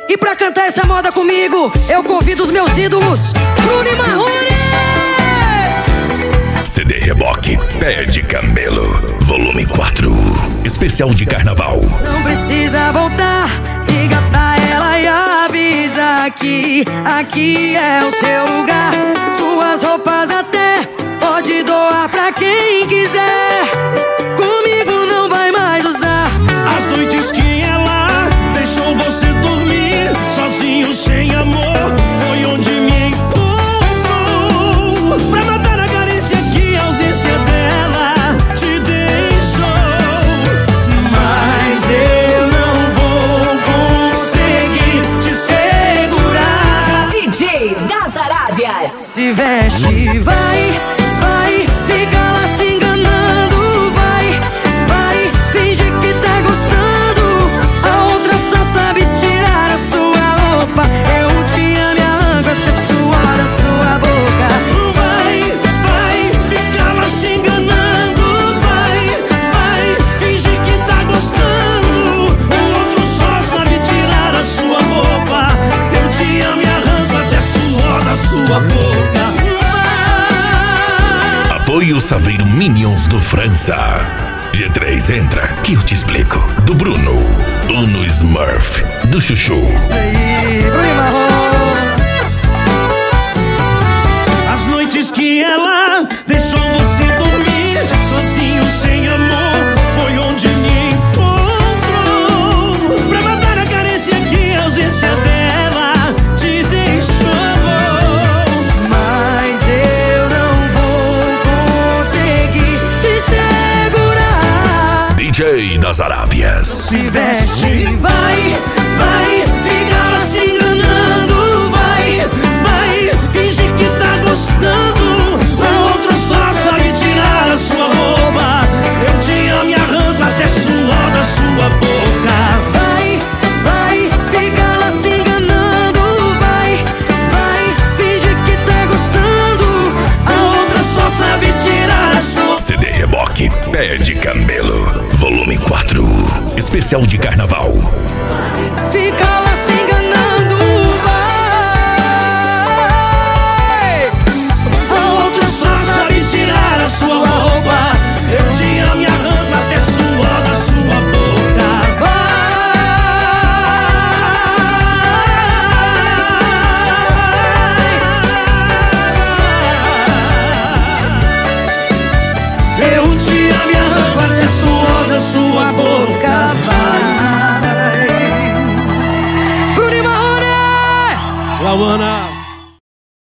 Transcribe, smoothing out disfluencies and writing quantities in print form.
E pra cantar essa moda comigo, eu convido os meus ídolos, Bruno e Marrone. CD Reboque Pé de Camelo, volume 4, especial de carnaval. Não precisa voltar, liga pra ela e avisa que aqui é o seu lugar. Suas roupas até pode doar pra quem quiser. Comigo não vai mais usar. As noites que ela deixou você dormir sozinho, sem amor, foi onde me encontrou. Pra matar a carência que a ausência dela te deixou. Mas eu não vou conseguir te segurar. DJ das Arábias. Se veste, vai, fica lá se enganando. Vai, finge que tá gostando. A outra só sabe tirar a sua roupa. Eu te amo e arranco até suor da sua boca. Vai, fica lá se enganando. Vai, finge que tá gostando. O outro só sabe tirar a sua roupa. Eu te amo e arranco até suor da sua boca. Apoio Saveiro Minions do França. G3 entra, que eu te explico. Do Bruno, Uno Smurf, do Chuchu. Aí, Bruno e Marrone. As noites que ela deixou você dormir sozinho, sem amor, foi onde me encontrou. Pra matar a carência que a ausência dela te deixou. Mas eu não vou conseguir te segurar. DJ das Arábias. Se veste, vai, fica lá se enganando. Vai, finge que tá gostando. O outro só sabe tirar a sua roupa. Eu te amo e arranco até suor da sua boca. Vai, fica lá se enganando. Vai, finge que tá gostando. A outra só sabe tirar a sua. CD Reboque Pé de Camelo, volume 4, especial de carnaval. Fica lá se enganando. Vai. A outra só sabe tirar a sua roupa. Eu te amo e arranco até suor da sua boca. Eu te amo e arranco até suor da sua boca. Bruno e Marrone. Lauana.